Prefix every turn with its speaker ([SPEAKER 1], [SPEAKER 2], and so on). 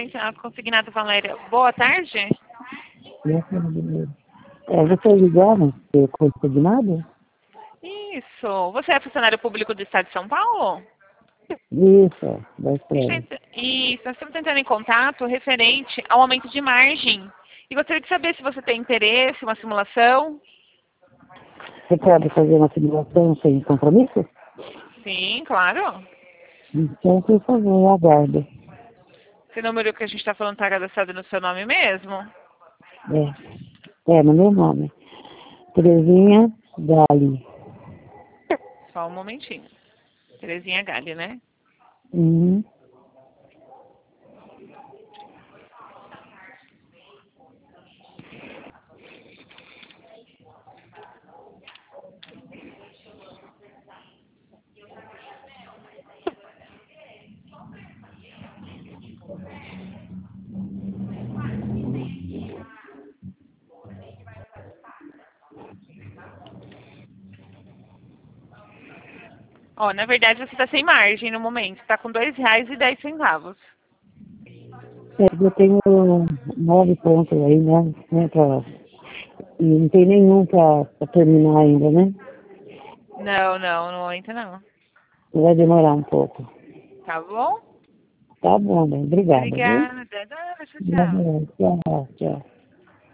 [SPEAKER 1] a consignada Valéria. Boa tarde.
[SPEAKER 2] Você ligaram para consignado?
[SPEAKER 1] Isso. Você é funcionário público do Estado de São Paulo?
[SPEAKER 2] Isso, da Estrela.
[SPEAKER 1] Isso, nós estamos entrando em contato referente ao aumento de margem. E gostaria de saber se você tem interesse, uma simulação.
[SPEAKER 2] Você pode fazer uma simulação sem compromisso?
[SPEAKER 1] Sim, claro.
[SPEAKER 2] Então, por favor, aguarde.
[SPEAKER 1] Esse número que a gente está falando está cadastrado no seu nome mesmo?
[SPEAKER 2] No meu nome. Terezinha Gali.
[SPEAKER 1] Só um momentinho. Terezinha Gali, né?
[SPEAKER 2] Uhum.
[SPEAKER 1] Ó, na verdade você está sem margem no momento. Está com R$ 2,10.
[SPEAKER 2] Eu tenho 9 pontos aí, né? E não tem nenhum para terminar ainda, né?
[SPEAKER 1] Não, não, no momento não.
[SPEAKER 2] Vai demorar um pouco.
[SPEAKER 1] Tá bom?
[SPEAKER 2] Tá bom, bem. Obrigada, viu?
[SPEAKER 1] Obrigada. Tchau, tchau.
[SPEAKER 2] Tchau, tchau.